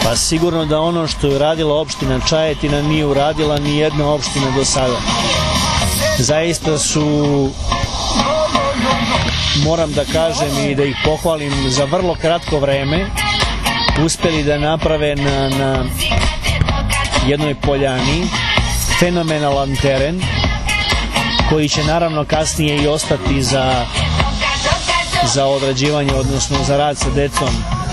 Pa sigurno da ono što je uradila opština Čajetina nije uradila ni jedna opština do sada. Zaista su, moram da kažem i da ih pohvalim, za vrlo kratko vreme uspeli da naprave na jednoj poljani fenomenalan teren koji će naravno kasnije i ostati za odrađivanje, odnosno za rad sa decom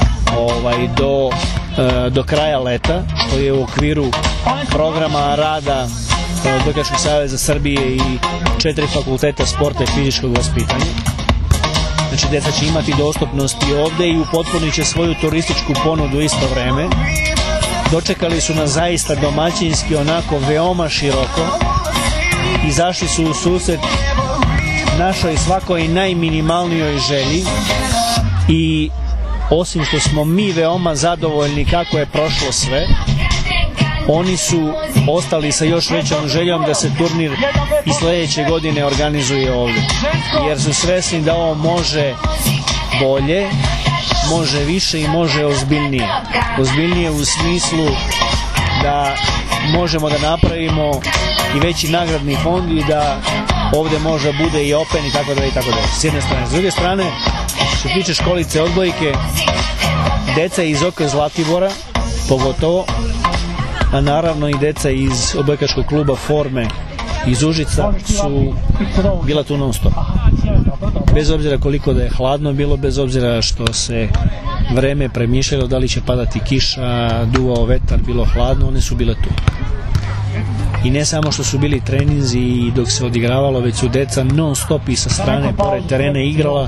do kraja leta, što je u okviru programa rada Odbojkaškog saveza Srbije i 4 fakulteta sporta i fizičkog vaspitanja. Znači, deca će imati dostupnost i ovde i upotpunit će svoju turističku ponudu isto vreme. Dočekali su nas zaista domaćinski, onako veoma široko, izašli su u susret našoj svakoj najminimalnijoj želji i osim što smo mi veoma zadovoljni kako je prošlo sve, oni su ostali sa još većom željom da se turnir i sledeće godine organizuje ovde, jer su svesni da ovo može bolje, može više i može ozbiljnije. Ozbiljnije u smislu da možemo da napravimo i veći nagradni fond i da ovde može bude i Open i tako dalje i tako dalje. S jedne strane. S druge strane, što se tiče školice odbojke, deca iz OK Zlatibora, pogotovo, a naravno i deca iz odbojkaškog kluba Forme iz Užica su bila tu non stop. Bez obzira koliko da je hladno bilo, bez obzira što se vreme premišljalo, da li će padati kiša, duvao vetar, bilo hladno, one su bile tu. I ne samo što su bili treninzi dok se odigravalo, već su deca non stop i sa strane pored terena igrala.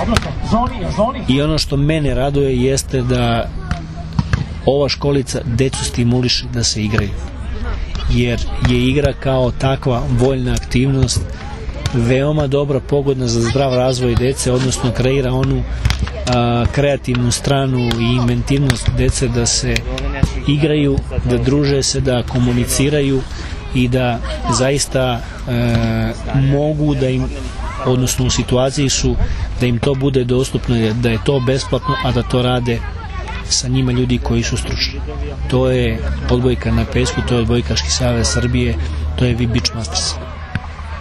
I ono što mene raduje jeste da ova školica decu stimuliše da se igraju, jer je igra kao takva voljna aktivnost veoma dobra, pogodna za zdrav razvoj dece, odnosno kreira onu kreativnu stranu i inventivnost dece da se igraju, da druže se, da komuniciraju i da zaista mogu da im, odnosno u situaciji su da im to bude dostupno, da je to besplatno, a da to rade sa njima ljudi koji su stručni. To je odbojka na pesku, to je Odbojkaški savez Srbije, to je VBeach Masters.